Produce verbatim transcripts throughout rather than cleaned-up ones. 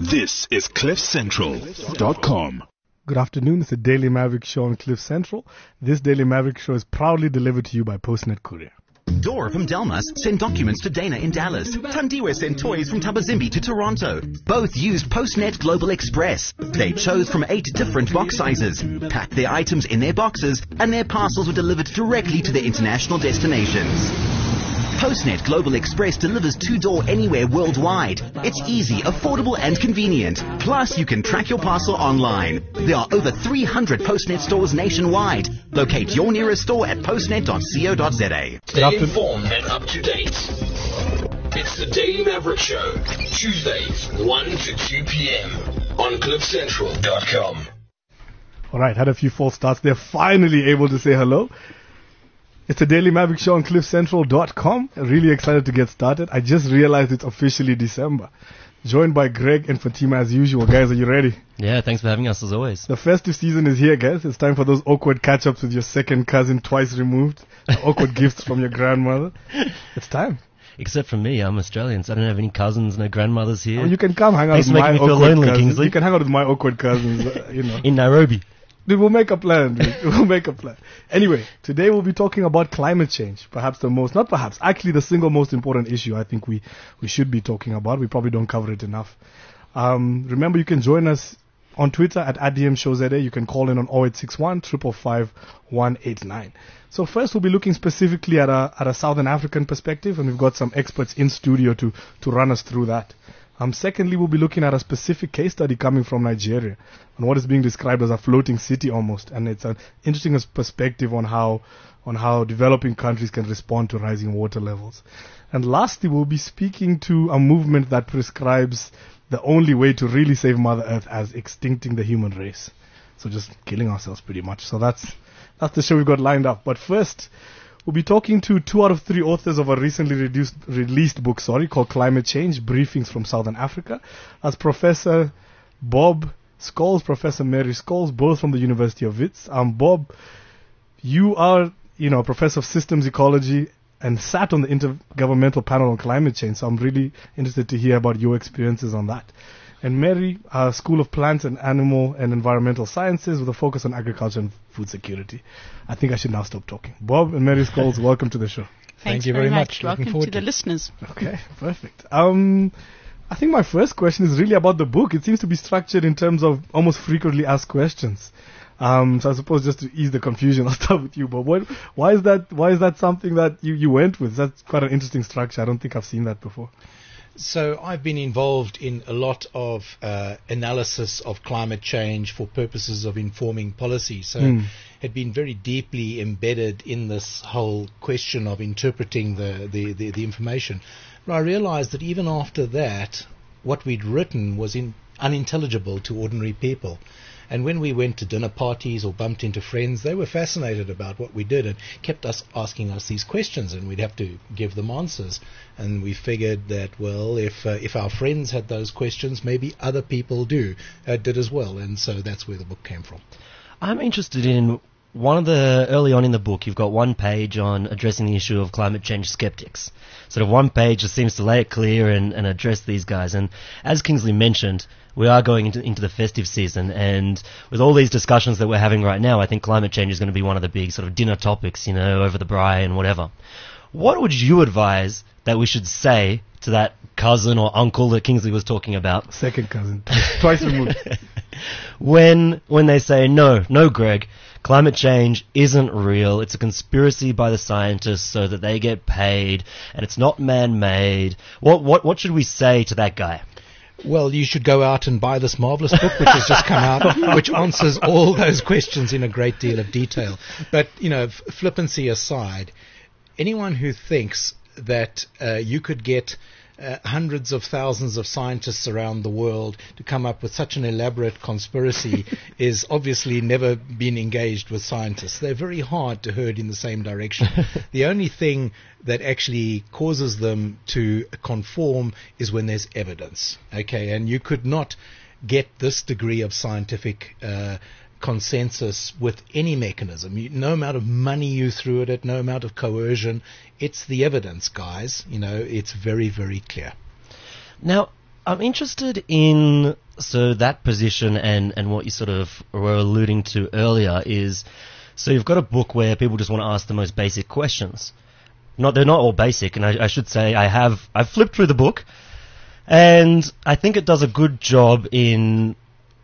This is cliff central dot com. Good afternoon. It's the Daily Maverick Show on Cliff Central. This Daily Maverick Show is proudly delivered to you by Postnet Courier. Dora from Delmas sent documents to Dana in Dallas. Tandiwe sent toys from Tabazimbi to Toronto. Both used Postnet Global Express. They chose from eight different box sizes, packed their items in their boxes, and their parcels were delivered directly to their international destinations. Postnet Global Express delivers two-door anywhere worldwide. It's easy, affordable, and convenient. Plus, you can track your parcel online. There are over three hundred Postnet stores nationwide. Locate your nearest store at postnet dot co dot za. Stay informed and up to date. It's the Daily Maverick Show, Tuesdays, one to two p.m. on cliff central dot com. All right, had a few false starts. They're finally able to say hello. It's the Daily Maverick Show on cliff central dot com. Really excited to get started. I just realized it's officially December. Joined by Greg and Fatima as usual. Guys, are you ready? Yeah, thanks for having us as always. The festive season is here, guys. It's time for those awkward catch-ups with your second cousin twice removed. The awkward gifts from your grandmother. It's time. Except for me, I'm Australian, so I don't have any cousins, no grandmothers here. Oh, you can come hang out Thanks with for my making me feel awkward lonely, cousins. Kingsley. You can hang out with my awkward cousins, uh, you know. In Nairobi. Dude, we'll make a plan, dude. We'll make a plan. Anyway, today we'll be talking about climate change. Perhaps the most, not perhaps, actually the single most important issue I think we, we should be talking about. We probably don't cover it enough. Um, remember, you can join us on Twitter at A D M Show Z A. You can call in on oh eight six one, five five five, one eight nine. So first we'll be looking specifically at a, at a Southern African perspective, and we've got some experts in studio to, to run us through that. Um, secondly, we'll be looking at a specific case study coming from Nigeria on what is being described as a floating city almost, and it's an interesting perspective on how on how developing countries can respond to rising water levels. And lastly, we'll be speaking to a movement that prescribes the only way to really save Mother Earth as extincting the human race. So just killing ourselves pretty much. So that's that's the show we've got lined up. But first, we'll be talking to two out of three authors of a recently reduced, released book, sorry, called Climate Change, Briefings from Southern Africa. As Professor Bob Scholes, Professor Mary Scholes, both from the University of Wits. Um, Bob, you are, you know, a professor of systems ecology and sat on the Intergovernmental Panel on Climate Change, so I'm really interested to hear about your experiences on that. And Mary, uh, School of Plants and Animal and Environmental Sciences with a focus on agriculture and food security. I think I should now stop talking. Bob and Mary Scholes, welcome to the show. Thanks Thank you very, very much. much. Welcome Looking to the to listeners. Okay, perfect. Um, I think my first question is really about the book. It seems to be structured in terms of almost frequently asked questions. Um, so I suppose just to ease the confusion, I'll start with you. But what, why is that? Why is that something that you, you went with? That's quite an interesting structure. I don't think I've seen that before. So I've been involved in a lot of uh, analysis of climate change for purposes of informing policy. So Mm. had been very deeply embedded in this whole question of interpreting the, the, the, the information. But I realized that even after that, what we'd written was in, unintelligible to ordinary people. And when we went to dinner parties or bumped into friends, they were fascinated about what we did and kept us asking us these questions, and we'd have to give them answers. And we figured that, well, if uh, if our friends had those questions, maybe other people do uh, did as well. And so that's where the book came from. I'm interested in one of the, early on in the book, you've got one page on addressing the issue of climate change skeptics. Sort of one page that seems to lay it clear and, and address these guys. And as Kingsley mentioned, we are going into, into the festive season, and with all these discussions that we're having right now, I think climate change is going to be one of the big sort of dinner topics, you know, over the braai and whatever. What would you advise that we should say to that cousin or uncle that Kingsley was talking about? Second cousin, twice removed. when when they say, no, no, Greg, climate change isn't real, it's a conspiracy by the scientists so that they get paid, and it's not man-made. What what what should we say to that guy? Well, you should go out and buy this marvelous book which has just come out, which answers all those questions in a great deal of detail. But, you know, f- flippancy aside, anyone who thinks that uh, you could get uh, hundreds of thousands of scientists around the world to come up with such an elaborate conspiracy is obviously never been engaged with scientists. They're very hard to herd in the same direction. The only thing that actually causes them to conform is when there's evidence. Okay, and you could not get this degree of scientific uh, consensus with any mechanism. You, no amount of money you threw at it, no amount of coercion. It's the evidence, guys. You know, it's very, very clear. Now, I'm interested in, so that position and, and what you sort of were alluding to earlier is, so you've got a book where people just want to ask the most basic questions. Not, they're not all basic, and I, I should say I have, I've flipped through the book, and I think it does a good job in,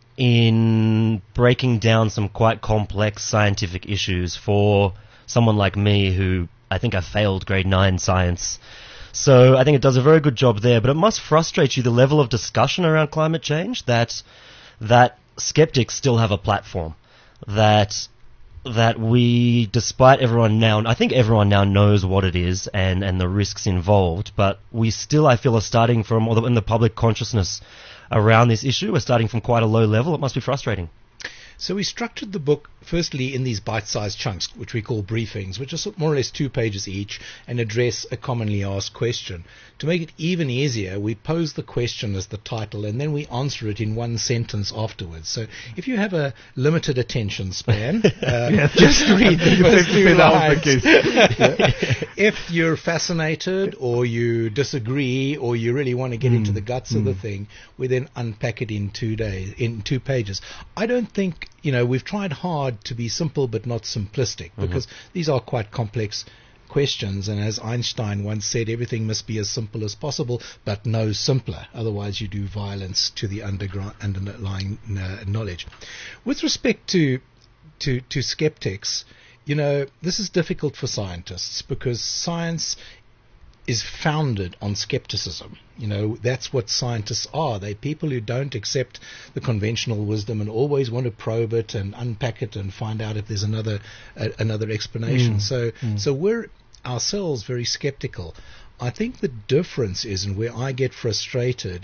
in breaking down some quite complex scientific issues for someone like me who, I think I failed grade nine science. So I think it does a very good job there, but it must frustrate you the level of discussion around climate change that that skeptics still have a platform. That that we, despite everyone now, I think everyone now knows what it is and, and the risks involved, but we still, I feel, are starting from, or in the public consciousness around this issue, we're starting from quite a low level. It must be frustrating. So we structured the book firstly in these bite-sized chunks, which we call briefings, which are more or less two pages each and address a commonly asked question. To make it even easier, we pose the question as the title and then we answer it in one sentence afterwards. So if you have a limited attention span, uh, yes. just read the first two lines. If you're fascinated or you disagree or you really want to get mm. into the guts mm. of the thing, we then unpack it in two days, in two pages. I don't think, you know, we've tried hard to be simple but not simplistic, mm-hmm. because these are quite complex questions, and as Einstein once said, everything must be as simple as possible but no simpler, otherwise you do violence to the underground underlying uh, knowledge. With respect to to to skeptics, you know, this is difficult for scientists because science is founded on skepticism. You know, that's what scientists are. They're people who don't accept the conventional wisdom and always want to probe it and unpack it and find out if there's another uh, another explanation. Mm. So, mm. so we're ourselves very skeptical. I think the difference is, and where I get frustrated,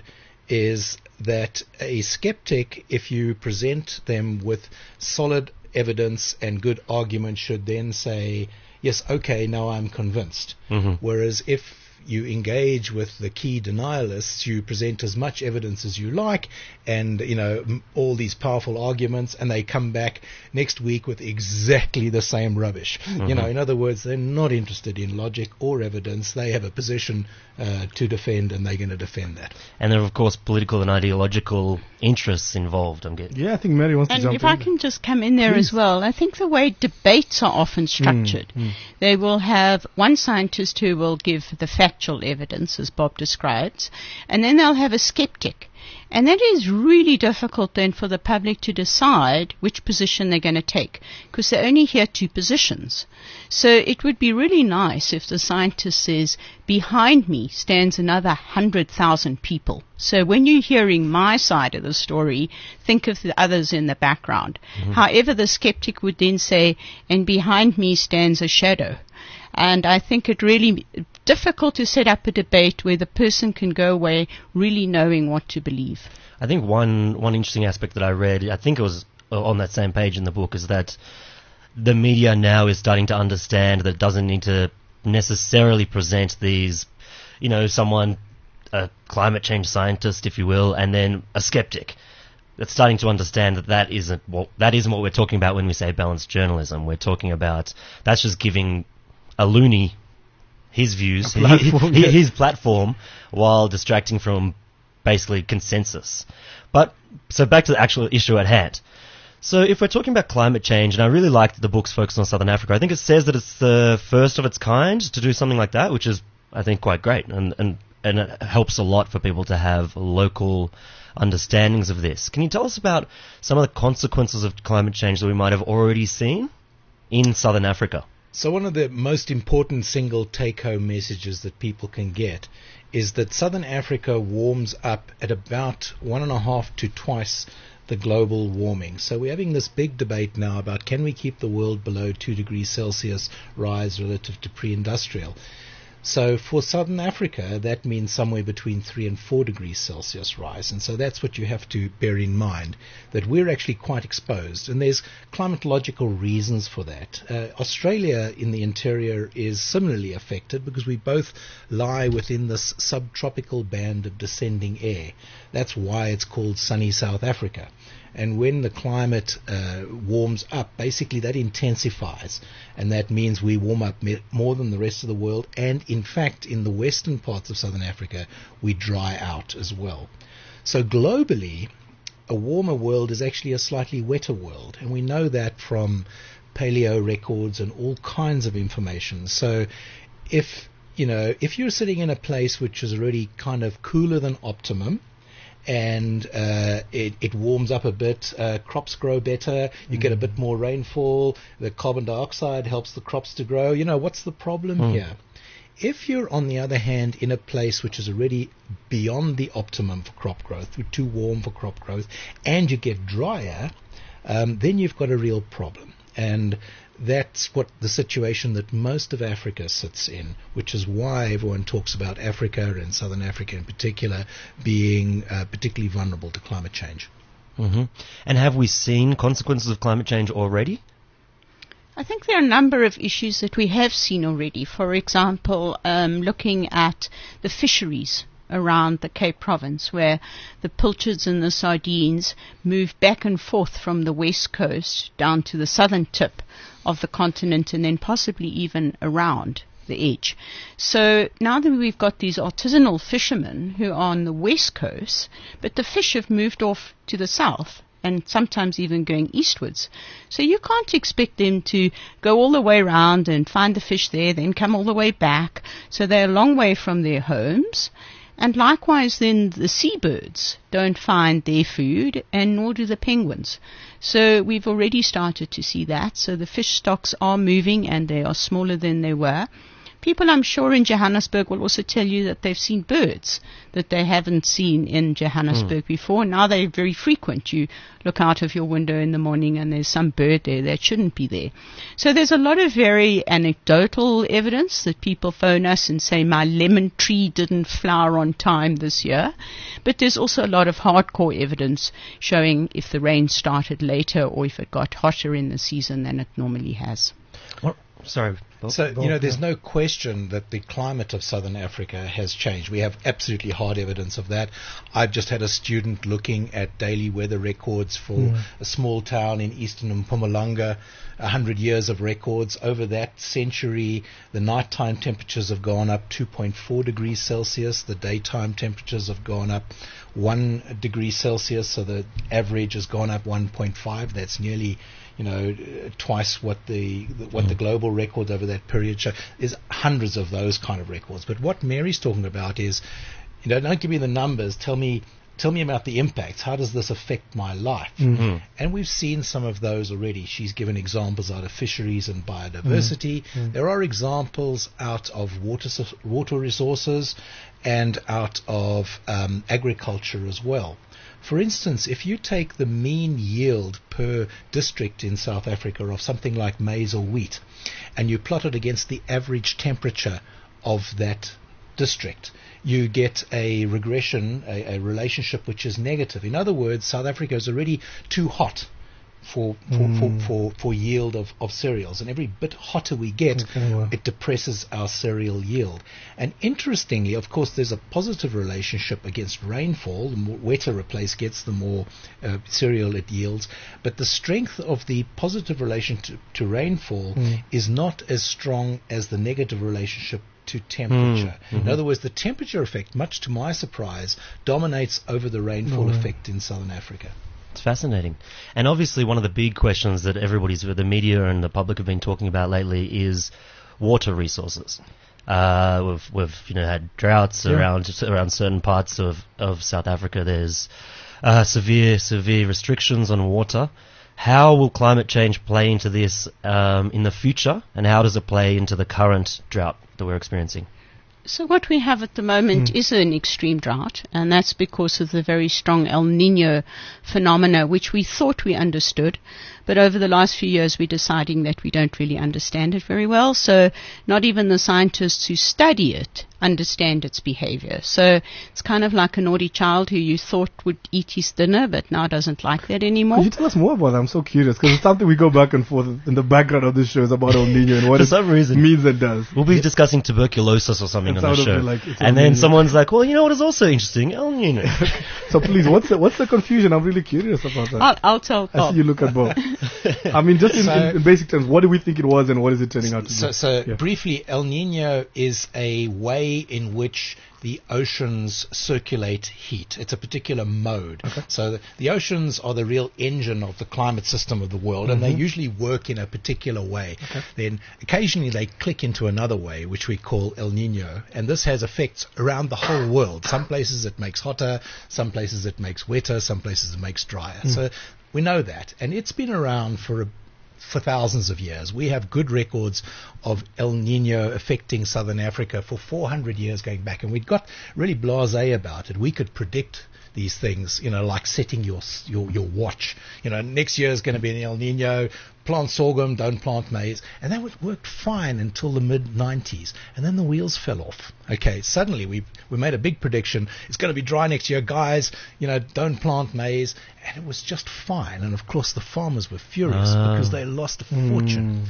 is that a skeptic, if you present them with solid evidence and good argument, should then say, yes, okay, now I'm convinced. Mm-hmm. Whereas if you engage with the key denialists, you present as much evidence as you like and, you know, m- all these powerful arguments, and they come back next week with exactly the same rubbish. Mm-hmm. You know, in other words, they're not interested in logic or evidence. They have a position uh, to defend, and they're going to defend that. And there are, of course, political and ideological interests involved, I'm getting. Yeah, I think Mary wants and to jump if in. I can just come in there Please. as well, I think the way debates are often structured, mm, mm. they will have one scientist who will give the factual evidence, as Bob describes, and then they'll have a skeptic. And that is really difficult then for the public to decide which position they're going to take, because they only hear two positions. So it would be really nice if the scientist says, behind me stands another one hundred thousand people. So when you're hearing my side of the story, think of the others in the background. Mm-hmm. However, the skeptic would then say, and behind me stands a shadow. And I think it really difficult to set up a debate where the person can go away really knowing what to believe. I think one one interesting aspect that I read, I think it was on that same page in the book, is that the media now is starting to understand that it doesn't need to necessarily present these, you know, someone, a climate change scientist, if you will, and then a skeptic. It's starting to understand that that isn't what, that isn't what we're talking about when we say balanced journalism. We're talking about, that's just giving a loony his views, platform, his, yes. his platform, while distracting from basically consensus. But, so back to the actual issue at hand. So if we're talking about climate change, and I really like that the book's focused on Southern Africa, I think it says that it's the first of its kind to do something like that, which is, I think, quite great, and, and, and it helps a lot for people to have local understandings of this. Can you tell us about some of the consequences of climate change that we might have already seen in Southern Africa? So one of the most important single take-home messages that people can get is that Southern Africa warms up at about one and a half to twice the global warming. So we're having this big debate now about, can we keep the world below two degrees Celsius rise relative to pre-industrial? So for Southern Africa, that means somewhere between three and four degrees Celsius rise. And so that's what you have to bear in mind, that we're actually quite exposed. And there's climatological reasons for that. Uh, Australia in the interior is similarly affected because we both lie within this subtropical band of descending air. That's why it's called sunny South Africa. And when the climate uh, warms up, basically that intensifies. And that means we warm up me- more than the rest of the world. And in fact, in the western parts of Southern Africa, we dry out as well. So globally, a warmer world is actually a slightly wetter world, and we know that from paleo records and all kinds of information. So if, you know, if you're sitting in a place which is already kind of cooler than optimum, and uh, it, it warms up a bit, uh, crops grow better, you mm. get a bit more rainfall, the carbon dioxide helps the crops to grow. You know, what's the problem mm. here? If you're, on the other hand, in a place which is already beyond the optimum for crop growth, too warm for crop growth, and you get drier, um, then you've got a real problem. And that's what the situation that most of Africa sits in, which is why everyone talks about Africa, and Southern Africa in particular, being uh, particularly vulnerable to climate change. Mm-hmm. And have we seen consequences of climate change already? I think there are a number of issues that we have seen already. For example, um, looking at the fisheries around the Cape Province, where the pilchards and the sardines move back and forth from the west coast down to the southern tip of the continent, and then possibly even around the edge. So now that we've got these artisanal fishermen who are on the west coast, but the fish have moved off to the south, and sometimes even going eastwards. So you can't expect them to go all the way around and find the fish there, then come all the way back. So they're a long way from their homes. And likewise then the seabirds don't find their food, and nor do the penguins. So we've already started to see that. So the fish stocks are moving, and they are smaller than they were. People, I'm sure, in Johannesburg will also tell you that they've seen birds that they haven't seen in Johannesburg mm. before. Now they're very frequent. You look out of your window in the morning and there's some bird there that shouldn't be there. So there's a lot of very anecdotal evidence that people phone us and say, my lemon tree didn't flower on time this year. But there's also a lot of hardcore evidence showing if the rain started later or if it got hotter in the season than it normally has. What? Sorry. So, you know, there's no question that the climate of Southern Africa has changed. We have absolutely hard evidence of that. I've just had a student looking at daily weather records for mm. a small town in eastern Mpumalanga, one hundred years of records. Over that century, the nighttime temperatures have gone up two point four degrees Celsius. The daytime temperatures have gone up one degree Celsius, so the average has gone up one point five. That's nearly, you know, twice what the what mm. the global records over that period show. There's hundreds of those kind of records. But what Mary's talking about is, you know, don't give me the numbers. Tell me, tell me about the impacts. How does this affect my life? Mm-hmm. And we've seen some of those already. She's given examples out of fisheries and biodiversity. Mm-hmm. There are examples out of water water resources and out of um, agriculture as well. For instance, if you take the mean yield per district in South Africa of something like maize or wheat, and you plot it against the average temperature of that district, you get a regression, a, a relationship which is negative. In other words, South Africa is already too hot for for, mm. for, for, for yield of, of cereals. And every bit hotter we get, okay, well. it depresses our cereal yield. And interestingly, of course, there's a positive relationship against rainfall. The more wetter a place gets, the more uh, cereal it yields. But the strength of the positive relation to, to rainfall mm. is not as strong as the negative relationship to temperature. Mm, mm-hmm. In other words, the temperature effect, much to my surprise, dominates over the rainfall mm. effect in Southern Africa. It's fascinating. And obviously one of the big questions that everybody's, the media and the public have been talking about lately is water resources. Uh, we've, we've, you know, had droughts yeah. around, around certain parts of, of South Africa. There's, uh, severe, severe restrictions on water. How will climate change play into this, um, in the future? And how does it play into the current drought that we're experiencing? So what we have at the moment mm. is an extreme drought, and that's because of the very strong El Nino phenomena, which we thought we understood. But over the last few years, we're deciding that we don't really understand it very well. So not even the scientists who study it understand its behavior. So it's kind of like a naughty child who you thought would eat his dinner, but now doesn't like that anymore. Could you tell us more about that? I'm so curious, because it's something we go back and forth in the background of this show is about El Nino and what For it some reason, means and does. We'll be discussing tuberculosis or something it's on the show. Like and then someone's like, well, you know what is also interesting? El Nino. So please, what's the, what's the confusion? I'm really curious about that. I'll, I'll tell I see you look at both. I mean, just in, so, in, in basic terms, what do we think it was and what is it turning out to so, be? So yeah. briefly, El Nino is a way in which the oceans circulate heat. It's a particular mode. Okay. So the, the oceans are the real engine of the climate system of the world, and they usually work in a particular way. Okay. Then occasionally they click into another way, which we call El Nino, and this has effects around the whole world. Some places it makes hotter, some places it makes wetter, some places it makes drier. So we know that, and it's been around for a for thousands of years. We have good records of El Nino affecting southern Africa for four hundred years going back, and we'd got really blasé about it. We could predict these things, you know, like setting your your your watch. You know, next year is going to be an El Nino. Plant sorghum, don't plant maize. And that would worked fine until the mid nineties. And then the wheels fell off. Okay, suddenly we we made a big prediction. It's going to be dry next year. Guys, you know, don't plant maize. And it was just fine. And, of course, the farmers were furious Ah. because they lost a fortune.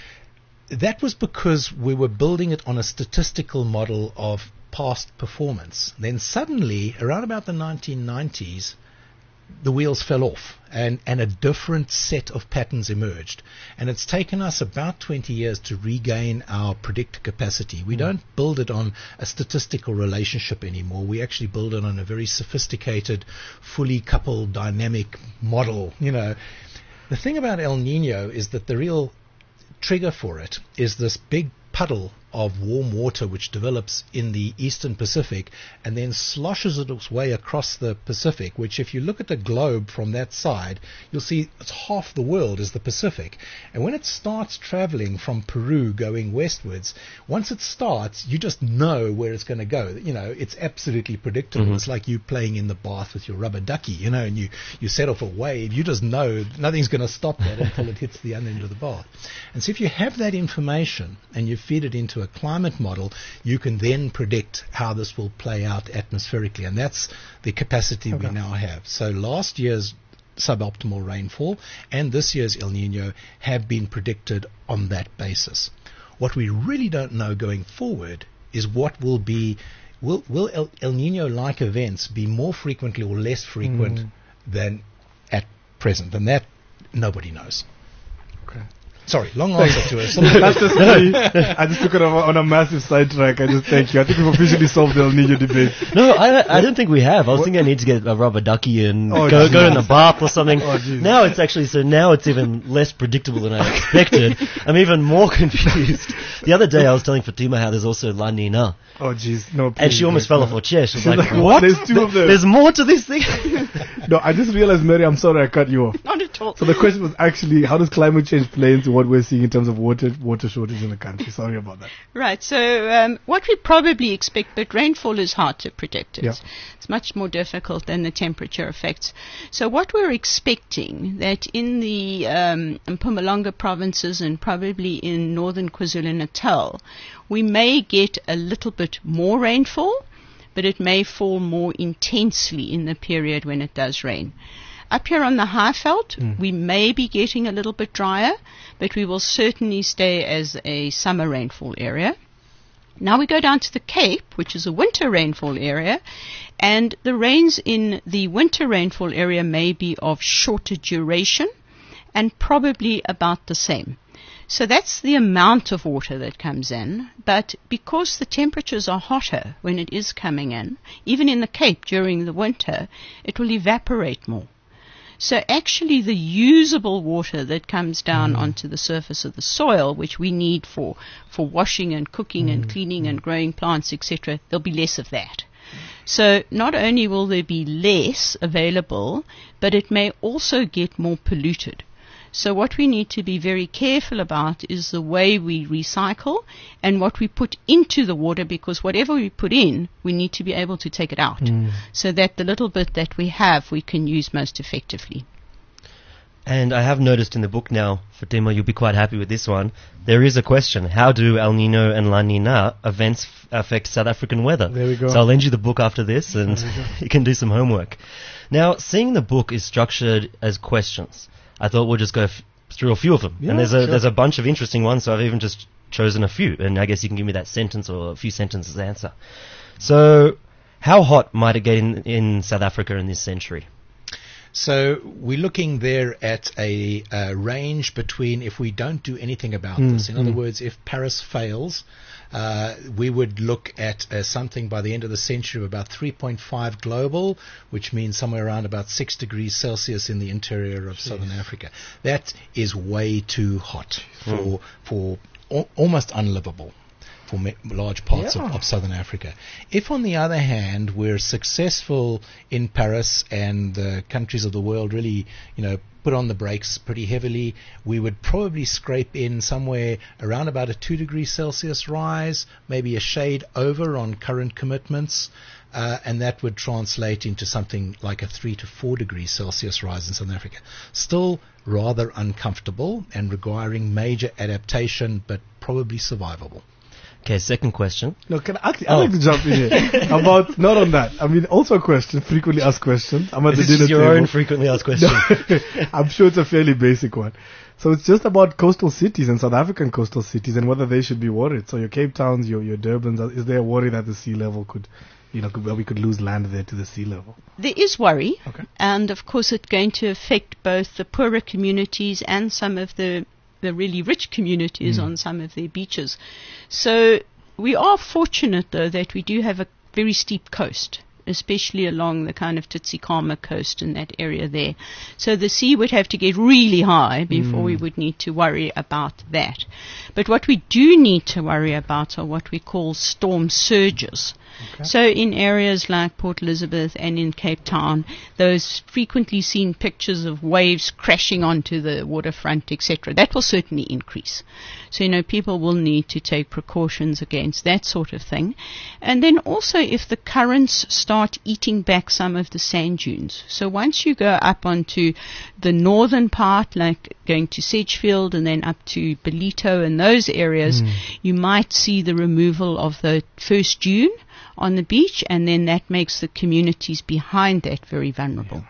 Mm. That was because we were building it on a statistical model of past performance. Then suddenly, around about the nineteen nineties, the wheels fell off, and, and a different set of patterns emerged. And it's taken us about twenty years to regain our predictor capacity. We mm. don't build it on a statistical relationship anymore. We actually build it on a very sophisticated, fully coupled dynamic model. You know, the thing about El Nino is that the real trigger for it is this big puddle of warm water which develops in the eastern Pacific and then sloshes its way across the Pacific, which if you look at the globe from that side, you'll see it's half the world is the Pacific. And when it starts traveling from Peru going westwards, once it starts, you just know where it's going to go. You know, it's absolutely predictable. Mm-hmm. It's like you playing in the bath with your rubber ducky, you know, and you, you set off a wave. You just know nothing's going to stop that until it hits the other end of the bath. And so if you have that information and you feed it into a climate model, you can then predict how this will play out atmospherically, and that's the capacity okay. we now have. So last year's suboptimal rainfall and this year's El Nino have been predicted on that basis. What we really don't know going forward is what will be, will, will El, El Nino-like events be more frequently or less frequent mm. than at present, and that nobody knows. Okay. Sorry, long answer to it. That's just me. I just took it on a, on a massive sidetrack. I just thank you. I think we've officially solved the El Nino debate. No, I I don't think we have. I was what? thinking I need to get a rubber ducky and oh, go go in the bath or something. Oh, now it's actually, so now it's even less predictable than I expected. I'm even more confused. The other day I was telling Fatima how there's also La Nina. Oh, jeez. No, please, and she almost fell off her chair. She was like, like, what? There's two of them. There's more to this thing? No, I just realized, Mary, I'm sorry I cut you off. Not at all. So the question was actually, how does climate change play into what we're seeing in terms of water water shortage in the country? Sorry about that. Right. So um, what we probably expect, but rainfall is hard to predict. It's, yeah. it's much more difficult than the temperature effects. So what we're expecting that in the um, Mpumalanga provinces and probably in northern KwaZulu-Natal, we may get a little bit more rainfall, but it may fall more intensely in the period when it does rain. Up here on the Highveld, mm. we may be getting a little bit drier, but we will certainly stay as a summer rainfall area. Now we go down to the Cape, which is a winter rainfall area, and the rains in the winter rainfall area may be of shorter duration and probably about the same. So that's the amount of water that comes in, but because the temperatures are hotter when it is coming in, even in the Cape during the winter, it will evaporate more. So actually the usable water that comes down mm. onto the surface of the soil, which we need for, for washing and cooking mm. and cleaning mm. and growing plants, et cetera, there'll be less of that. So not only will there be less available, but it may also get more polluted. So what we need to be very careful about is the way we recycle and what we put into the water, because whatever we put in, we need to be able to take it out mm. so that the little bit that we have, we can use most effectively. And I have noticed in the book now, Fatima, you'll be quite happy with this one, there is a question. How do El Nino and La Nina events f- affect South African weather? There we go. So I'll lend you the book after this and you can do some homework. Now, seeing the book is structured as questions, I thought we'll just go f- through a few of them. Yeah, and there's a sure. there's a bunch of interesting ones, so I've even just chosen a few. And I guess you can give me that sentence or a few sentences answer. So, how hot might it get in, in South Africa in this century? So we're looking there at a, a range between, if we don't do anything about Mm, this, in other mm. words, if Paris fails, uh, we would look at uh, something by the end of the century of about three point five global, which means somewhere around about six degrees Celsius in the interior of southern Africa. That is way too hot for, for al- almost unlivable for me- large parts Yeah. of, of southern Africa. If, on the other hand, we're successful in Paris and the countries of the world really, you know, put on the brakes pretty heavily, we would probably scrape in somewhere around about a two degrees Celsius rise, maybe a shade over on current commitments, uh, and that would translate into something like a three to four degrees Celsius rise in Southern Africa. Still rather uncomfortable and requiring major adaptation, but probably survivable. Okay, second question. No, can I, actually, I'd like to jump in here about, not on that. I mean, also a question, frequently asked question. I'm at This the dinner is your table. own frequently asked question. I'm sure it's a fairly basic one. So it's just about coastal cities and South African coastal cities and whether they should be worried. So your Cape Towns, your, your Durbans, is there a worry that the sea level could, you know, could, where we could lose land there to the sea level? There is worry, Okay. and of course it's going to affect both the poorer communities and some of the the really rich communities on some of their beaches. So we are fortunate, though, that we do have a very steep coast, especially along the kind of Tsitsikamma coast in that area there. So the sea would have to get really high before we would need to worry about that. But what we do need to worry about are what we call storm surges. So in areas like Port Elizabeth and in Cape Town, those frequently seen pictures of waves crashing onto the waterfront, et cetera, that will certainly increase. So, you know, people will need to take precautions against that sort of thing. And then also if the currents start eating back some of the sand dunes. So once you go up onto the northern part, like going to Sedgefield and then up to Belito and those areas, you might see the removal of the first dune on the beach, and then that makes the communities behind that very vulnerable.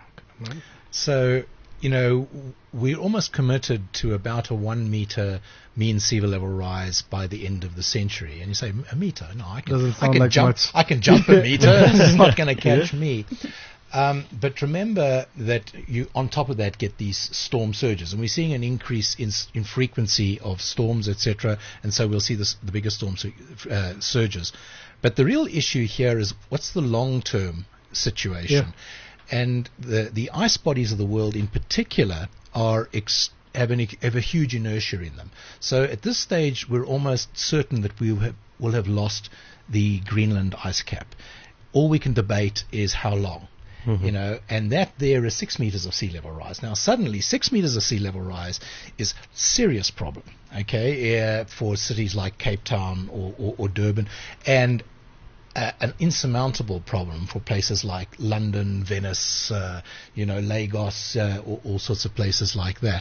So, you know, we're almost committed to about a one meter mean sea level rise by the end of the century. And you say, a meter? No, I can, Doesn't I sound can like jump. much. I can jump a meter. It's not going to catch me. Um, but remember that you, on top of that, get these storm surges, and we're seeing an increase in in frequency of storms, et cetera. And so we'll see this, the bigger storm su- uh, surges. But the real issue here is what's the long-term situation, Yeah. and the the ice bodies of the world, in particular, are ex- have, an, have a huge inertia in them. So at this stage, we're almost certain that we will have, will have lost the Greenland ice cap. All we can debate is how long. You know, and that there is six meters of sea level rise. Now, suddenly, six meters of sea level rise is serious problem, okay, uh, for cities like Cape Town or, or, or Durban, and uh, an insurmountable problem for places like London, Venice, uh, you know, Lagos, uh, all, all sorts of places like that.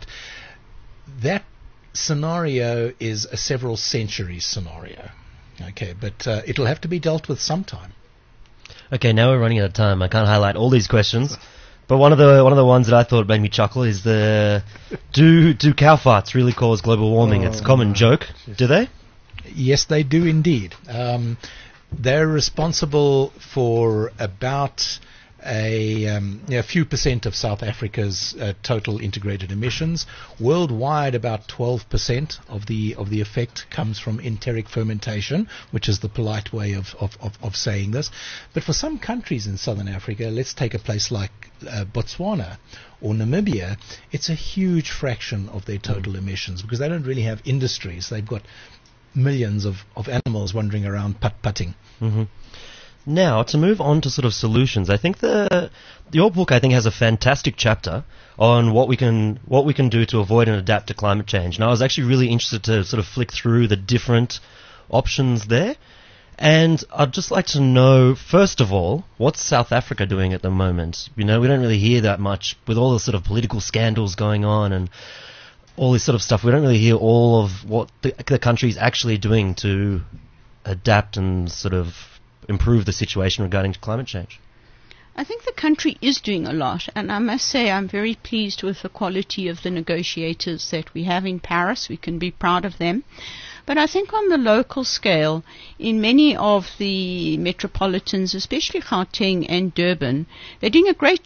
That scenario is a several centuries scenario, okay, but uh, it'll have to be dealt with sometime. Okay, now we're running out of time. I can't highlight all these questions, but one of the one of the ones that I thought made me chuckle is the do do cow farts really cause global warming? Oh, it's a common no. joke. Do they? Yes, they do indeed. Um, they're responsible for about a, um, you know, a few percent of South Africa's uh, total integrated emissions. Worldwide, about twelve percent of the of the effect comes from enteric fermentation, which is the polite way of, of, of, of saying this. But for some countries in Southern Africa, let's take a place like uh, Botswana or Namibia, it's a huge fraction of their total emissions because they don't really have industries. They've got millions of, of animals wandering around putt-putting. Mm-hmm. Now, to move on to sort of solutions, I think the your book, I think, has a fantastic chapter on what we can what we can do to avoid and adapt to climate change. And I was actually really interested to sort of flick through the different options there. And I'd just like to know, first of all, what's South Africa doing at the moment? You know, we don't really hear that much with all the sort of political scandals going on and all this sort of stuff. We don't really hear all of what the, the country's actually doing to adapt and sort of improve the situation regarding climate change. I think the country is doing a lot, and I must say I'm very pleased with the quality of the negotiators that we have in Paris. We can be proud of them. But I think on the local scale, in many of the metropolitans, especially Gauteng and Durban, they're doing a great job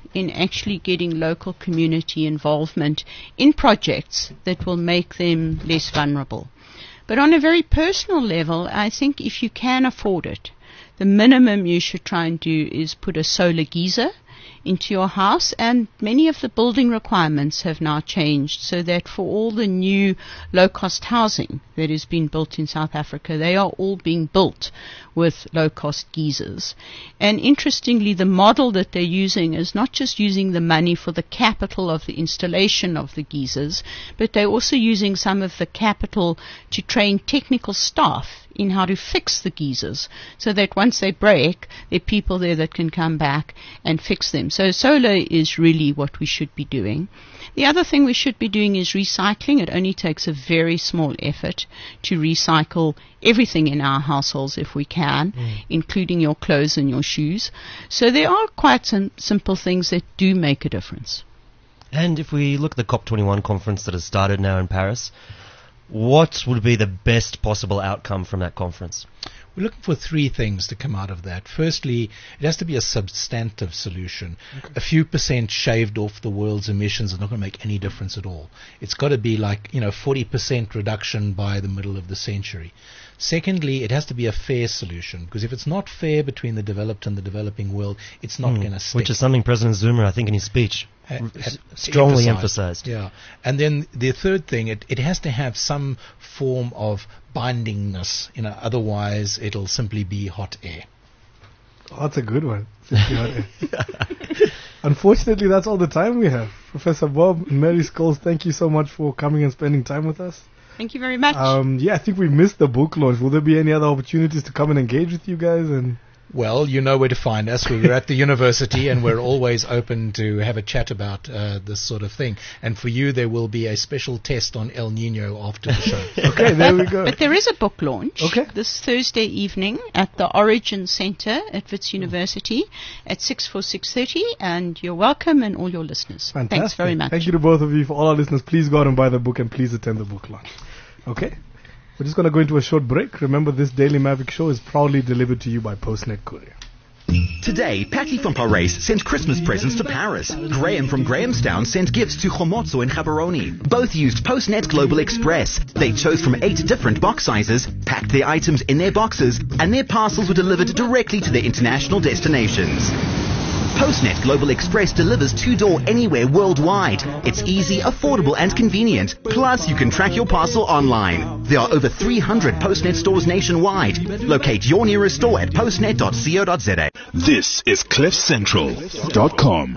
in actually getting local community involvement in projects that will make them less vulnerable. But on a very personal level, I think if you can afford it, the minimum you should try and do is put a solar geyser into your house, and many of the building requirements have now changed so that for all the new low-cost housing that is being built in South Africa, they are all being built with low-cost geysers. And interestingly, the model that they're using is not just using the money for the capital of the installation of the geysers, but they're also using some of the capital to train technical staff in how to fix the geysers, so that once they break, there are people there that can come back and fix them. So solar is really what we should be doing. The other thing we should be doing is recycling. It only takes a very small effort to recycle everything in our households if we can, mm. including your clothes and your shoes. So there are quite some simple things that do make a difference. And if we look at the COP twenty-one conference that has started now in Paris, what would be the best possible outcome from that conference? We're looking for three things to come out of that. Firstly, it has to be a substantive solution. Okay. A few percent shaved off the world's emissions is not going to make any difference at all. It's got to be like, you know, forty percent reduction by the middle of the century. Secondly, it has to be a fair solution, because if it's not fair between the developed and the developing world, it's not mm, going to stick. Which is something President Zuma, I think, in his speech had, had strongly emphasized. Yeah. And then the third thing, it, it has to have some form of bindingness. You know, otherwise it'll simply be hot air. Oh, that's a good one. Unfortunately, that's all the time we have. Professor Bob and Mary Scholes, thank you so much for coming and spending time with us. Thank you very much. Um, yeah, I think we missed the book launch. Will there be any other opportunities to come and engage with you guys? And Well, you know where to find us. We're at the university, and we're always open to have a chat about uh, this sort of thing. And for you, there will be a special test on El Nino after the show. Okay, there we go. But there is a book launch okay. this Thursday evening at the Origin Center at Wits University at six for six thirty, and you're welcome, and all your listeners. Fantastic. Thanks very much. Thank you to both of you. For all our listeners, please go out and buy the book, and please attend the book launch. Okay? We're just going to go into a short break. Remember, this Daily Maverick show is proudly delivered to you by Postnet Courier. Today, Patty from Parys sent Christmas presents to Paris. Graham from Grahamstown sent gifts to Khomotso and Gaborone. Both used Postnet Global Express. They chose from eight different box sizes, packed their items in their boxes, and their parcels were delivered directly to their international destinations. Postnet Global Express delivers two-door anywhere worldwide. It's easy, affordable, and convenient. Plus, you can track your parcel online. There are over three hundred Postnet stores nationwide. Locate your nearest store at postnet dot co dot za. This is cliff central dot com.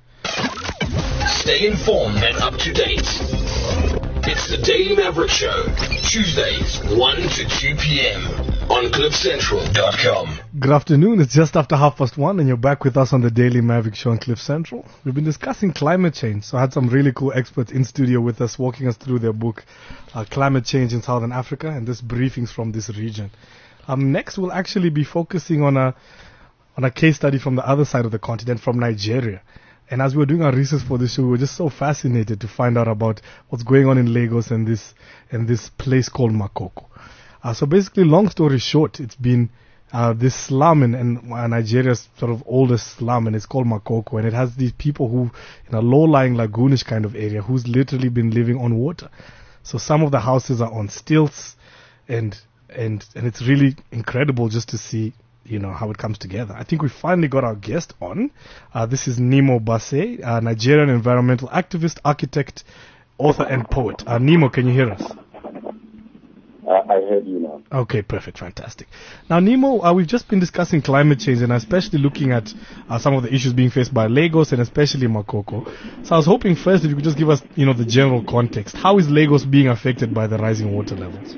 Stay informed and up to date. It's the Daily Maverick Show, Tuesdays, one to two p.m. on cliff central dot com. Good afternoon. It's just after half past one, and you're back with us on the Daily Maverick Show on Cliff Central. We've been discussing climate change, so I had some really cool experts in studio with us, walking us through their book, uh, Climate Change in Southern Africa, and this briefings from this region. Um, next, we'll actually be focusing on a on a case study from the other side of the continent, from Nigeria. And as we were doing our research for this show, we were just so fascinated to find out about what's going on in Lagos and this and this place called Makoko. Uh, so basically, long story short, it's been uh, this slum in, in uh, Nigeria's sort of oldest slum, and it's called Makoko, and it has these people who, in a low-lying lagoonish kind of area, who's literally been living on water. So some of the houses are on stilts, and and and it's really incredible just to see, you know, how it comes together. I think we finally got our guest on. Uh, this is Nemo Bassey, a Nigerian environmental activist, architect, author, and poet. Uh, Nemo, can you hear us? Uh, I heard you now. Okay, perfect, fantastic. Now, Nemo, uh, we've just been discussing climate change, and especially looking at uh, some of the issues being faced by Lagos and especially Makoko. So I was hoping first if you could just give us, you know, the general context. How is Lagos being affected by the rising water levels?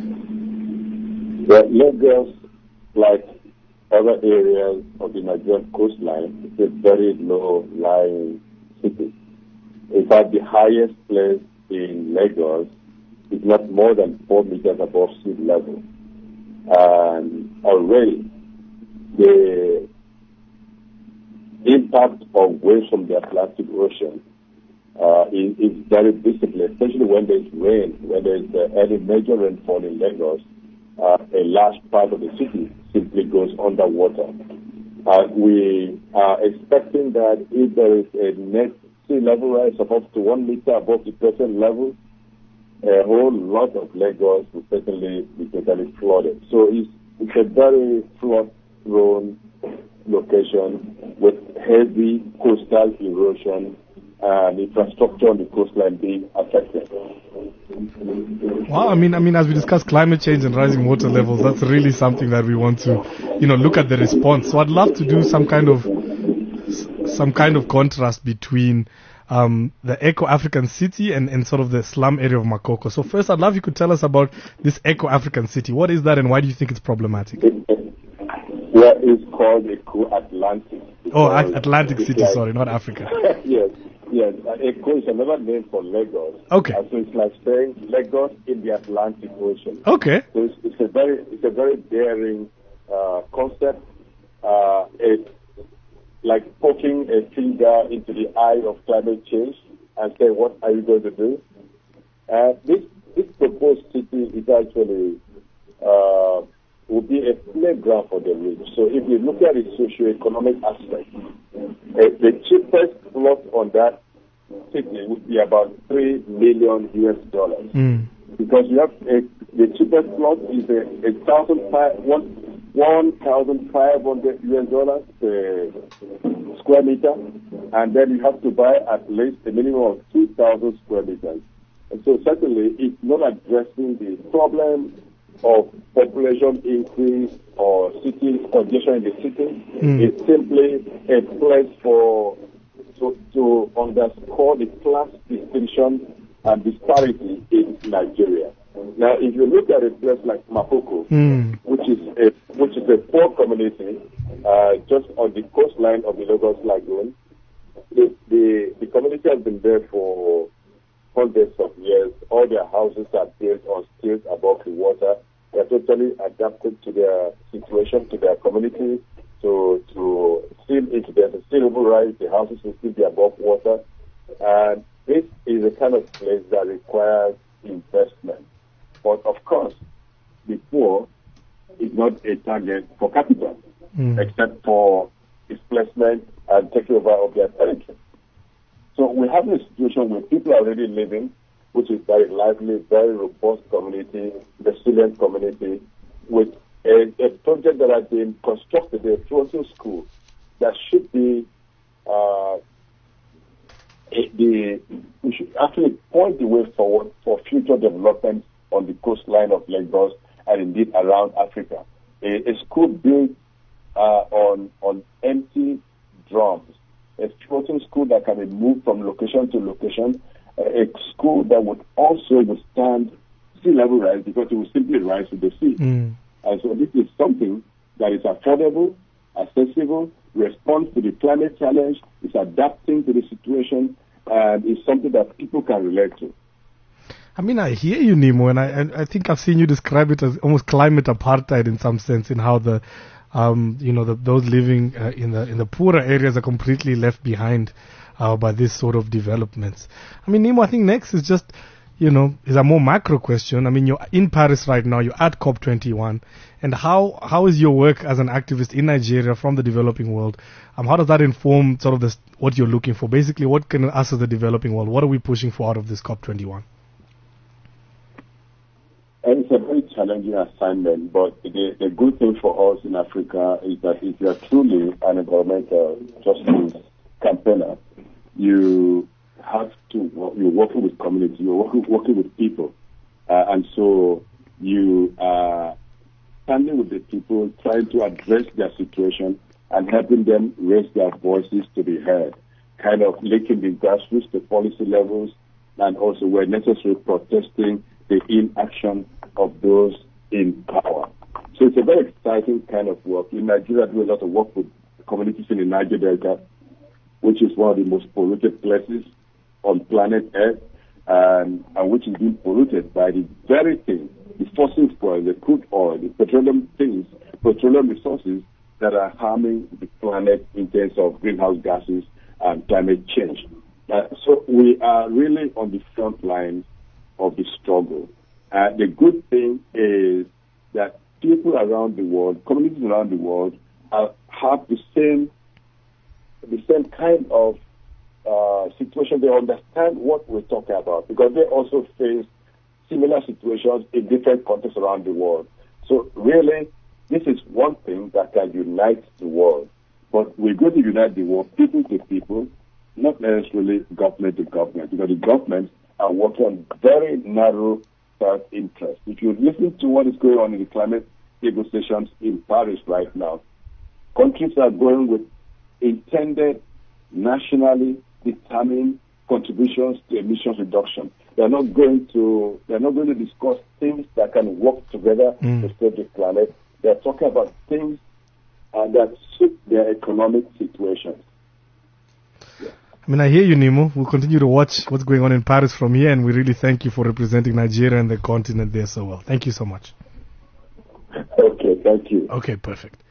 Well, Lagos, like other areas of the Nigerian coastline, is a very low-lying city. In fact, the highest place in Lagos is not more than four meters above sea level. And already the impact of waves from the Atlantic Ocean uh, is, is very visible, especially when there's rain. When there's uh, any major rainfall in Lagos, uh, a large part of the city simply goes underwater. Uh, we are expecting that if there is a net sea level rise of up to one meter above the present level, a whole lot of Lagos will certainly be totally flooded. So it's, it's a very flood-prone location with heavy coastal erosion and infrastructure on the coastline being affected. Well, I mean, I mean, as we discuss climate change and rising water levels, that's really something that we want to, you know, look at the response. So I'd love to do some kind of, some kind of contrast between um, the Eco-African city and, and sort of the slum area of Makoko. So first, I'd love you could tell us about this Eco-African city. What is that, and why do you think it's problematic? Well, it's called Eco-Atlantic. Oh, Atlantic City, like, sorry, not Africa. Yes. Yes, uh, Eco is another name for Lagos. Okay. Uh, so it's like saying Lagos in the Atlantic Ocean. Okay. So it's, it's a very, it's a very daring uh, concept. Uh, it's like poking a finger into the eye of climate change and saying, "What are you going to do?" Uh, this this proposed city is actually uh, will be a playground for the rich. So if you look at the socio-economic aspect, uh, the cheapest plot on that city would be about three million U S dollars. Mm. Because you have a, the cheapest plot is a, a thousand five one one thousand five hundred U S dollars per square meter, and then you have to buy at least a minimum of two thousand square meters. And so certainly it's not addressing the problem of population increase or city congestion in the city. Mm. It's simply a place for to, to underscore the class distinction and disparity in Nigeria. Now, if you look at a place like Makoko, mm. which is a which is a poor community uh, just on the coastline of the Lagos Lagoon, the, the the community has been there for hundreds of years. All their houses are built on stilts above the water. They are totally adapted to their situation, to their community. To to still, if there's a sea level rise, the houses will still be above water. And this is a kind of place that requires investment. But of course, before, it's not a target for capital, mm. except for displacement and takeover of their territory. So we have a situation where people are already living, which is very lively, very robust community, resilient community, with a, a project that has been constructed, a floating school, that should be uh, a, the we should actually point the way forward for future development on the coastline of Lagos and indeed around Africa. A, a school built uh, on on empty drums, a floating school that can be moved from location to location, a school that would also withstand sea level rise because it would simply rise with the sea. Mm. And so this is something that is affordable, accessible, responds to the climate challenge, is adapting to the situation, and is something that people can relate to. I mean, I hear you, Nemo, and I, and I think I've seen you describe it as almost climate apartheid in some sense, in how the, um, you know, the, those living uh, in the in the poorer areas are completely left behind uh, by this sort of developments. I mean, Nemo, I think next is just, you know, is a more macro question. I mean, you're in Paris right now, you're at COP twenty-one, and how how is your work as an activist in Nigeria from the developing world? Um, how does that inform sort of this, what you're looking for? Basically, what can us as the developing world, what are we pushing for out of this COP twenty-one? And it's a very challenging assignment, but the, the good thing for us in Africa is that if you are truly an environmental justice campaigner, you have to work, you're working with community, you're working, working with people, uh, and so you are standing with the people, trying to address their situation and helping them raise their voices to be heard, kind of linking the grassroots to policy levels, and also where necessary protesting the inaction of those in power. So it's a very exciting kind of work. In Nigeria, I do a lot of work with communities in the Niger Delta, which is one of the most polluted places on planet Earth, um, and which is being polluted by the very thing, the fossil fuel, the crude oil, the petroleum things, petroleum resources that are harming the planet in terms of greenhouse gases and climate change. Uh, so we are really on the front lines of the struggle. Uh, the good thing is that people around the world, communities around the world, uh, have the same the same kind of uh, situation. They understand what we're talking about because they also face similar situations in different countries around the world. So really, this is one thing that can unite the world. But we're going to unite the world, people to people, not necessarily government to government, because the governments are working on very narrow self-interest. If you listen to what is going on in the climate negotiations in Paris right now, countries are going with intended, nationally determined contributions to emissions reduction. They're not going to they're not going to discuss things that can work together mm. to save the planet. They're talking about things uh, that suit their economic situations. Yeah. I mean, I hear you, Nemo. We'll continue to watch what's going on in Paris from here, and we really thank you for representing Nigeria and the continent there so well. Thank you so much. Okay, thank you. Okay, perfect.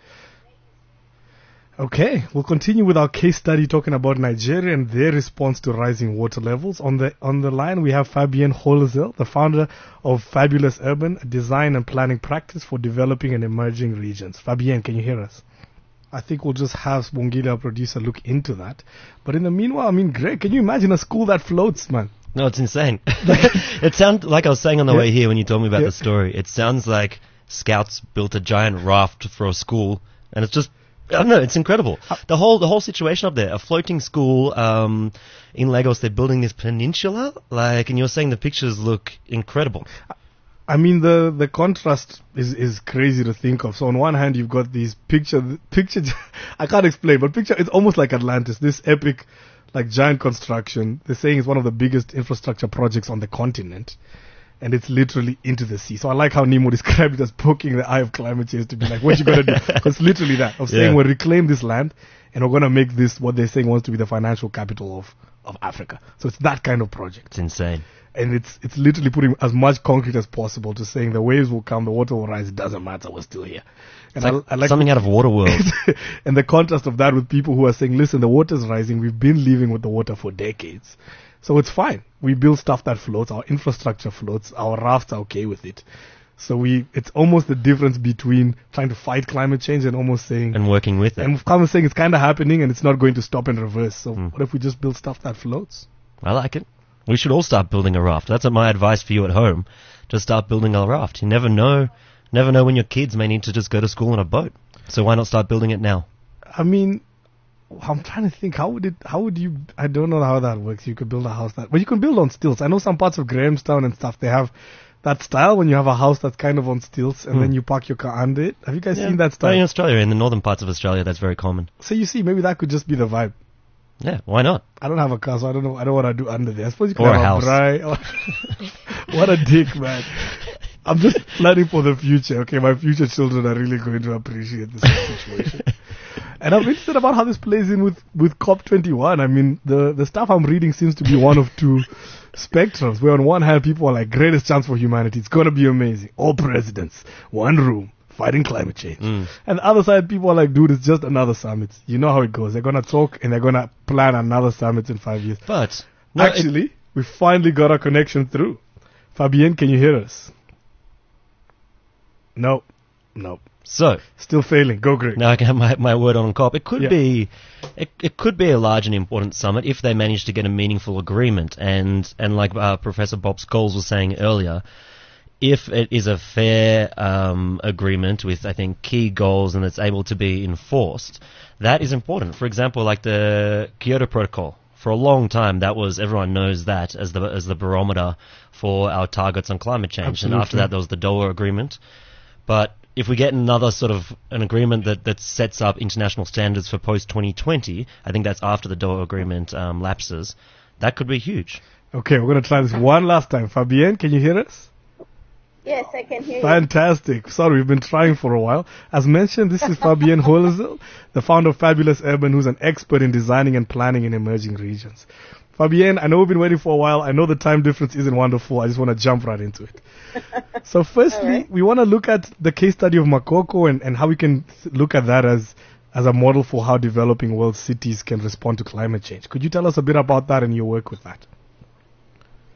Okay, we'll continue with our case study talking about Nigeria and their response to rising water levels. On the on the line, we have Fabienne Holizel, the founder of Fabulous Urban, a design and planning practice for developing and emerging regions. Fabienne, can you hear us? I think we'll just have Bongile, our producer, look into that. But in the meanwhile, I mean, Greg, can you imagine a school that floats, man? No, it's insane. It sounds like I was saying on the yeah. way here when you told me about yeah. the story. It sounds like scouts built a giant raft for a school, and it's just, I don't know, it's incredible. The whole the whole situation up there, a floating school um, in Lagos. They're building this peninsula, like, and you're saying the pictures look incredible. I mean, the, the contrast is, is crazy to think of. So on one hand, you've got these picture, picture, I can't explain, but picture, it's almost like Atlantis, this epic, like giant construction. They're saying it's one of the biggest infrastructure projects on the continent. And it's literally into the sea. So I like how Nemo described it as poking the eye of climate change to be like, what you gonna do? Because literally that, of saying Yeah. we'll reclaim this land and we're gonna make this what they're saying wants to be the financial capital of, of Africa. So it's that kind of project. It's insane. And it's it's literally putting as much concrete as possible to saying the waves will come, the water will rise, it doesn't matter, we're still here. And It's like, I, I like something out of Waterworld. and the contrast of that with people who are saying, listen, the water's rising, we've been living with the water for decades. So it's fine. We build stuff that floats, our infrastructure floats, our rafts are okay with it. So we, it's almost the difference between trying to fight climate change and almost saying, And working with it. and kind of saying it's kind of happening and it's not going to stop and reverse. So Mm. what if we just build stuff that floats? I like it. We should all start building a raft. That's my advice for you at home. Just start building a raft. You never know, never know when your kids may need to just go to school on a boat. So why not start building it now? I mean, I'm trying to think, how would it, how would you, I don't know how that works. You could build a house that, but you can build on stilts. I know some parts of Grahamstown and stuff, they have that style when you have a house that's kind of on stilts and Hmm. then you park your car under it. Have you guys Yeah. seen that Well, style? in Australia, in the northern parts of Australia, that's very common. So you see, maybe that could just be the vibe. Yeah, why not? I don't have a car, so I don't know, I don't know what I do under there. I suppose you can Or a have house. braai or- what a dick, man. I'm just planning for the future. Okay, my future children are really going to appreciate this situation. And I'm interested about how this plays in with, with COP twenty-one. I mean, the, the stuff I'm reading seems to be one of two spectrums, where on one hand people are like, greatest chance for humanity, it's going to be amazing. All presidents, one room, fighting climate change. Mm. And the other side, people are like, dude, it's just another summit. You know how it goes. They're going to talk and they're going to plan another summit in five years. But no, it- Actually, we finally got our connection through. Fabienne, can you hear us? No. No. so Still failing. Go, Greg. now I can have my, my word on COP. It could Yeah. be, it, it could be a large and important summit if they manage to get a meaningful agreement. And and like uh, Professor Bob Scholes was saying earlier, if it is a fair um, agreement with, I think, key goals and it's able to be enforced, that is important. For example, like the Kyoto Protocol. For a long time, that was, everyone knows that as the as the barometer for our targets on climate change. Absolutely. And after that, there was the Doha Agreement. But if we get another sort of an agreement that, that sets up international standards for post twenty twenty, I think that's after the Doha Agreement um, lapses, that could be huge. Okay, we're going to try this one last time. Fabienne, can you hear us? Yes, I can hear you. Fantastic. Sorry, we've been trying for a while. As mentioned, this is Fabienne Holizel, the founder of Fabulous Urban, who's an expert in designing and planning in emerging regions. Fabienne, I know we've been waiting for a while. I know the time difference isn't wonderful. I just want to jump right into it. So firstly, right. we want to look at the case study of Makoko and, and how we can th- look at that as, as a model for how developing world cities can respond to climate change. Could you tell us a bit about that and your work with that?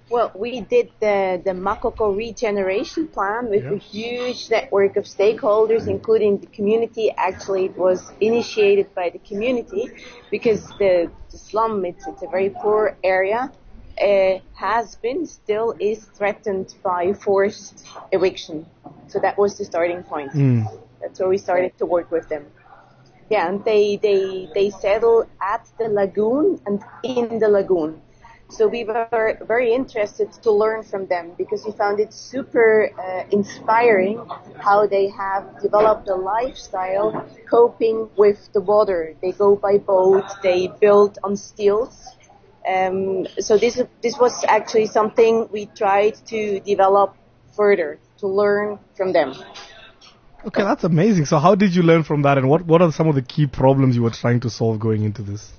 Well, we did the, the Makoko regeneration plan with Yeah. a huge network of stakeholders, including the community. Actually, it was initiated by the community because the, the slum, it's, it's a very poor area, uh, has been, still is threatened by forced eviction. So that was the starting point. Mm. That's where we started to work with them. Yeah, and they, they, they settle at the lagoon and in the lagoon. So we were very interested to learn from them because we found it super uh, inspiring how they have developed a lifestyle coping with the water. They go by boat, they build on stilts. Um, so this this was actually something we tried to develop further, to learn from them. Okay, that's amazing. So how did you learn from that, and what, what are some of the key problems you were trying to solve going into this?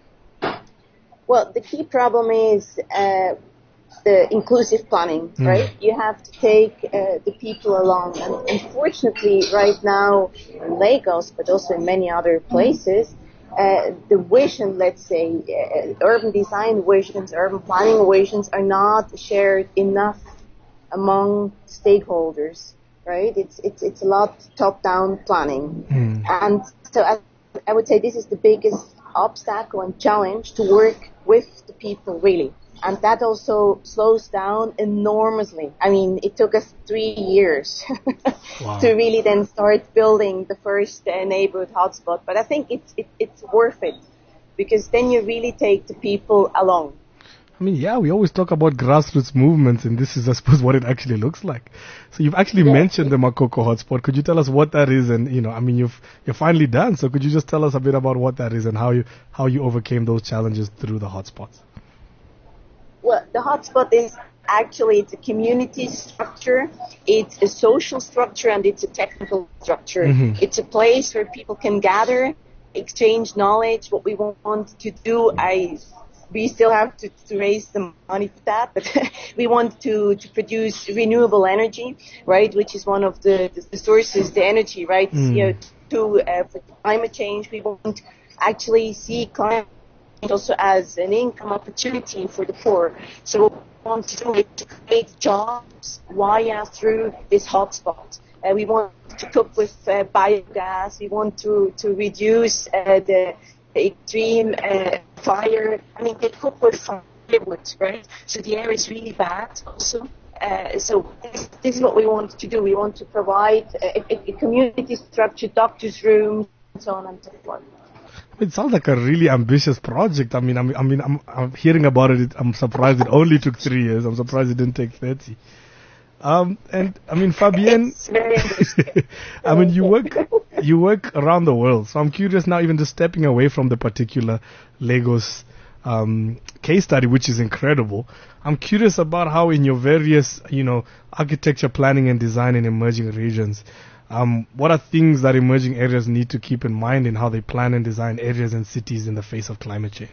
Well, the key problem is uh, the inclusive planning, Mm. right? You have to take uh, the people along. And unfortunately, right now in Lagos, but also in many other places, uh, the vision, let's say, uh, urban design visions, urban planning visions are not shared enough among stakeholders, right? It's it's it's a lot top-down planning. Mm. And so I, I would say this is the biggest obstacle and challenge to work with the people, really. And that also slows down enormously. I mean, it took us three years Wow. to really then start building the first uh, neighborhood hotspot. But I think it's it, it's worth it because then you really take the people along. I mean, yeah, we always talk about grassroots movements, and this is, I suppose, what it actually looks like. So you've actually Yeah. mentioned the Makoko hotspot. Could you tell us what that is? And, you know, I mean, you've, you're finally done. So could you just tell us a bit about what that is and how you, how you overcame those challenges through the hotspots? Well, the hotspot is actually, it's a community structure, it's a social structure, and it's a technical structure. Mhm. It's a place where people can gather, exchange knowledge. What we want to do, I we still have to, to raise the money for that, but we want to, to produce renewable energy, right, which is one of the, the, the sources, the energy, right, Mm. C O two uh, for climate change. We want to actually see climate change also as an income opportunity for the poor. So what we want to do is to create jobs via through this hotspot. Uh, we want to cook with uh, biogas. We want to, to reduce uh, the extreme uh, fire. I mean, they cook with firewood, right? So the air is really bad also. Uh, so this, this is what we want to do. We want to provide a, a, a community structure, doctors' rooms, and so on and so forth. It sounds like a really ambitious project. I mean, I'm, I mean, I'm, I'm hearing about it. I'm surprised it only took three years. I'm surprised it didn't take thirty. Um, and I mean, Fabienne, It's very ambitious. I mean, you work, you work around the world. So I'm curious now, even just stepping away from the particular Lagos um, case study, which is incredible. I'm curious about how in your various, you know, architecture planning and design in emerging regions, um, what are things that emerging areas need to keep in mind in how they plan and design areas and cities in the face of climate change?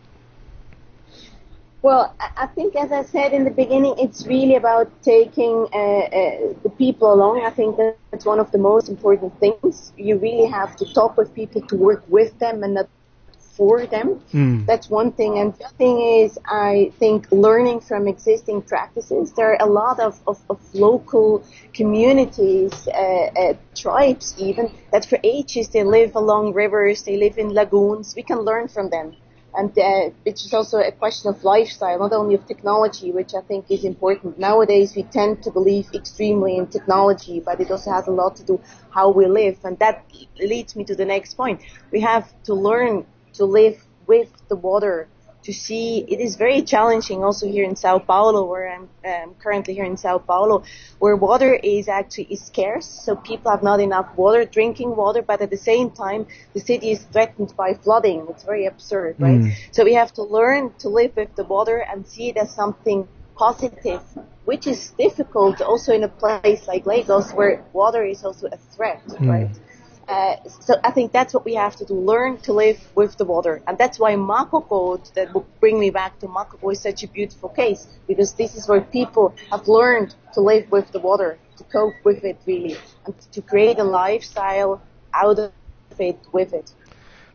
Well, I I think, as I said in the beginning, it's really about taking uh, uh, the people along. I think that's one of the most important things. You really have to talk with people to work with them and not for them. Mm. That's one thing. And the other thing is, I think, learning from existing practices. There are a lot of, of, of local communities, uh, uh, tribes even, that for ages they live along rivers, they live in lagoons. We can learn from them. And uh, which is also a question of lifestyle, not only of technology, which I think is important. Nowadays, we tend to believe extremely in technology, but it also has a lot to do how we live. And that leads me to the next point. We have to learn to live with the water, to see. It is very challenging also here in Sao Paulo, where I'm um, currently here in Sao Paulo, where water is actually is scarce, so people have not enough water, drinking water, but at the same time, the city is threatened by flooding. It's very absurd, right? Mm. So we have to learn to live with the water and see it as something positive, which is difficult also in a place like Lagos, where water is also a threat, Mm. right? Uh, so I think that's what we have to do, learn to live with the water. And that's why Makoko, that will bring me back to Makoko, is such a beautiful case, because this is where people have learned to live with the water, to cope with it really, and to create a lifestyle out of it, with it.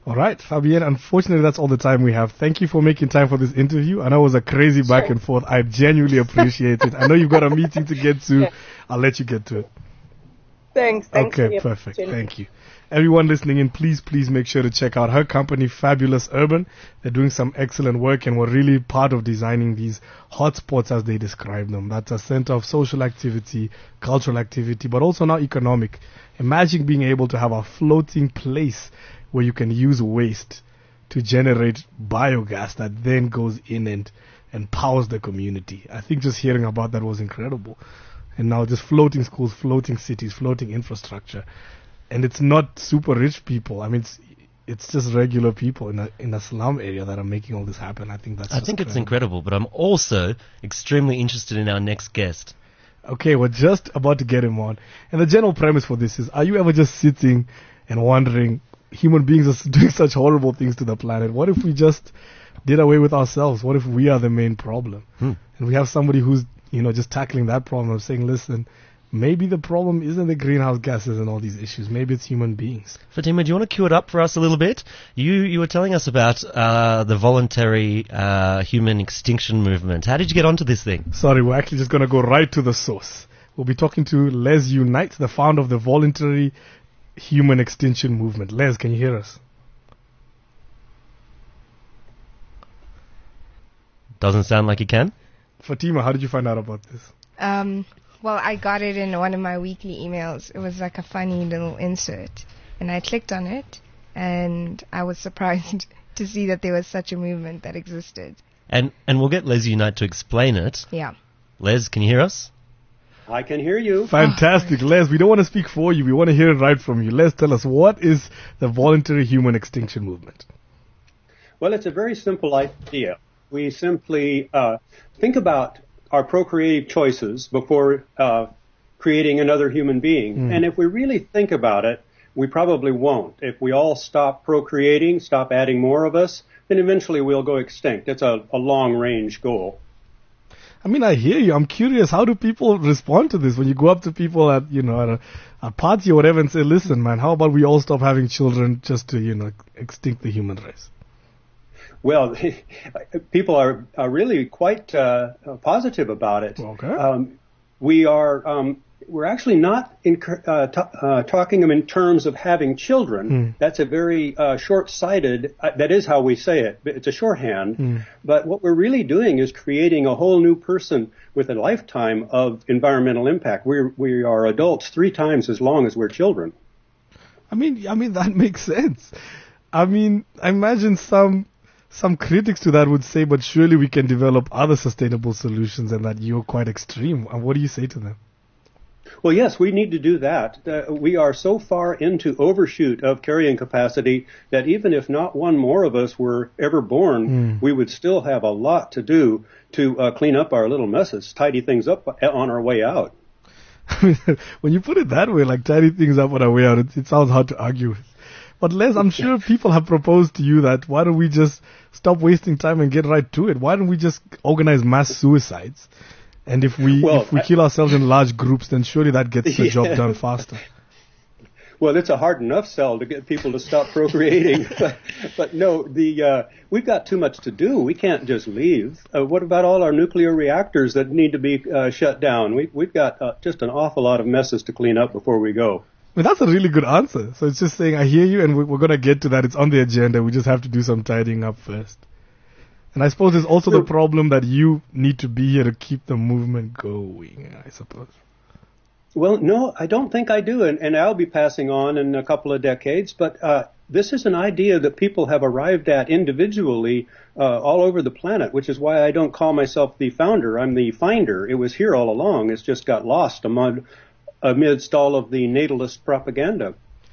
All right, Fabienne, unfortunately that's all the time we have. Thank you for making time for this interview. I know it was a crazy back Sure. and forth. I genuinely appreciate it. I know you've got a meeting to get to. Yeah. I'll let you get to it. Thanks. Thanks for Okay, the perfect. opportunity. Thank you. Everyone listening in, please, please make sure to check out her company, Fabulous Urban. They're doing some excellent work and were really part of designing these hotspots as they describe them. That's a center of social activity, cultural activity, but also now economic. Imagine being able to have a floating place where you can use waste to generate biogas that then goes in and, and powers the community. I think just hearing about that was incredible. And now just floating schools, floating cities, floating infrastructure. And it's not super rich people. I mean, it's it's just regular people in a in a slum area that are making all this happen. I think that's I just think it's incredible. incredible, but I'm also extremely interested in our next guest. Okay, we're just about to get him on. And the general premise for this is, are you ever just sitting and wondering, human beings are doing such horrible things to the planet? What if we just did away with ourselves? What if we are the main problem? Hmm. And we have somebody who's, you know, just tackling that problem of saying, listen, maybe the problem isn't the greenhouse gases and all these issues. Maybe it's human beings. Fatima, do you want to cue it up for us a little bit? You you were telling us about uh, the voluntary uh, human extinction movement. How did you get onto this thing? Sorry, we're actually just going to go right to the source. We'll be talking to Les Unite, the founder of the Voluntary Human Extinction Movement. Les, can you hear us? Doesn't sound like you can. Fatima, how did you find out about this? Um, well, I got it in one of my weekly emails. It was like a funny little insert. And I clicked on it, and I was surprised to see that there was such a movement that existed. And and we'll get Les Unite to explain it. Yeah. Les, can you hear us? I can hear you. Fantastic. Les, we don't want to speak for you. We want to hear it right from you. Les, tell us, what is the Voluntary Human Extinction Movement? Well, it's a very simple idea. We simply uh, think about our procreative choices before uh, creating another human being. Mm. And if we really think about it, we probably won't. If we all stop procreating, stop adding more of us, then eventually we'll go extinct. It's a, a long-range goal. I mean, I hear you. I'm curious, how do people respond to this when you go up to people at, you know, at a, a party or whatever and say, listen, man, how about we all stop having children just to, you know, extinct the human race? Well, people are, are really quite uh, positive about it. Okay. Um, we are um, we're actually not in, uh, t- uh, talking them in terms of having children. Mm. That's a very uh, short-sighted. Uh, that is how we say it. It's a shorthand. Mm. But what we're really doing is creating a whole new person with a lifetime of environmental impact. We we are adults three times as long as we're children. I mean, I mean that makes sense. I mean, I imagine some. Some critics to that would say, but surely we can develop other sustainable solutions, and that you're quite extreme. And what do you say to them? Well, yes, we need to do that. Uh, we are so far into overshoot of carrying capacity that even if not one more of us were ever born, Mm. we would still have a lot to do to uh, clean up our little messes, tidy things up on our way out. When you put it that way, like tidy things up on our way out, it, it sounds hard to argue with. But Les, I'm sure people have proposed to you that why don't we just stop wasting time and get right to it? Why don't we just organize mass suicides? And if we Well, if we I- kill ourselves in large groups, then surely that gets the Yeah. job done faster. Well, it's a hard enough sell to get people to stop procreating, but, but no, the uh, we've got too much to do. We can't just leave. Uh, what about all our nuclear reactors that need to be uh, shut down? We, we've got uh, just an awful lot of messes to clean up before we go. I mean, that's a really good answer. So it's just saying, I hear you, and we, we're going to get to that. It's on the agenda. We just have to do some tidying up first. And I suppose there's also the problem that you need to be here to keep the movement going, I suppose. Well, no, I don't think I do, and, and I'll be passing on in a couple of decades. But uh, this is an idea that people have arrived at individually uh, all over the planet, which is why I don't call myself the founder. I'm the finder. It was here all along. It's just got lost among, amidst all of the natalist propaganda.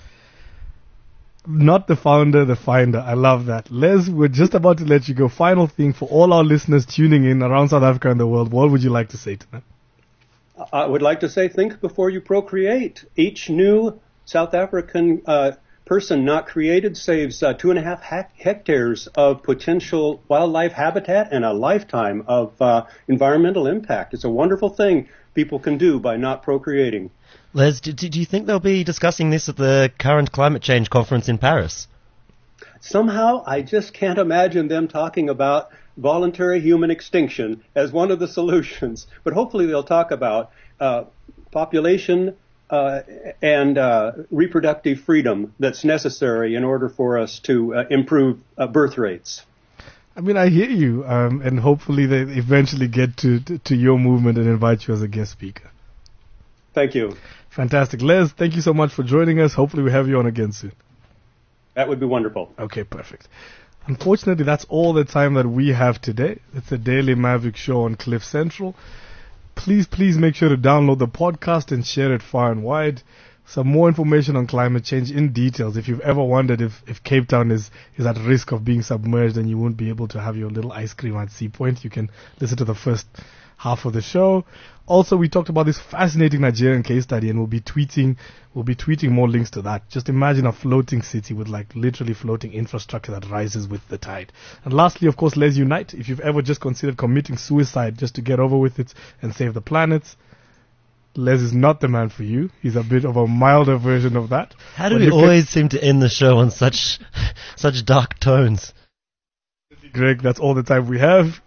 Not the founder, the finder. I love that. Les, we're just about to let you go. Final thing for all our listeners tuning in around South Africa and the world. What would you like to say to them? I would like to say, think before you procreate. Each new South African uh, person not created saves uh, two and a half ha- hectares of potential wildlife habitat and a lifetime of uh, environmental impact. It's a wonderful thing people can do by not procreating. Les, do, do you think they'll be discussing this at the current climate change conference in Paris? somehow I just can't imagine them talking about voluntary human extinction as one of the solutions. But hopefully they'll talk about uh, population uh, and uh, reproductive freedom that's necessary in order for us to uh, improve uh, birth rates. I mean, I hear you, um, and hopefully they eventually get to, to, to your movement and invite you as a guest speaker. Thank you. Fantastic. Les, thank you so much for joining us. Hopefully we have you on again soon. That would be wonderful. Okay, perfect. Unfortunately, that's all the time that we have today. It's the Daily Maverick Show on Cliff Central. Please, please make sure to download the podcast and share it far and wide. Some more information on climate change in details. If you've ever wondered if, if Cape Town is, is at risk of being submerged and you won't be able to have your little ice cream at Sea Point, you can listen to the first half of the show. Also, we talked about this fascinating Nigerian case study, and we'll be tweeting, we'll be tweeting more links to that. Just imagine a floating city with like literally floating infrastructure that rises with the tide. And lastly, of course, Let's Unite. If you've ever just considered committing suicide just to get over with it and save the planet, Les is not the man for you. He's a bit of a milder version of that. How do but we always seem to end the show on such such dark tones? Greg, that's all the time we have.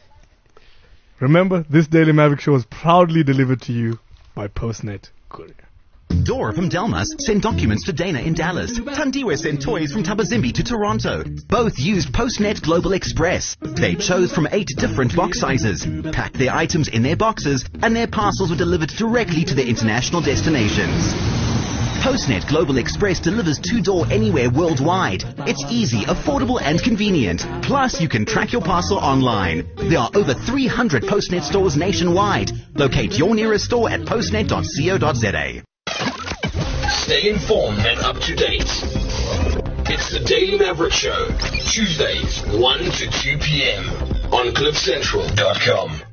Remember, this Daily Maverick Show is proudly delivered to you by Postnet Courier. Dora from Delmas sent documents to Dana in Dallas. Tandiwe sent toys from Tabazimbi to Toronto. Both used Postnet Global Express. They chose from eight different box sizes, packed their items in their boxes, and their parcels were delivered directly to their international destinations. Postnet Global Express delivers two-door anywhere worldwide. It's easy, affordable, and convenient. Plus, you can track your parcel online. There are over three hundred Postnet stores nationwide. Locate your nearest store at postnet dot co dot za. Stay informed and up to date. It's the Daily Maverick Show, Tuesdays, one to two p.m. on cliff central dot com.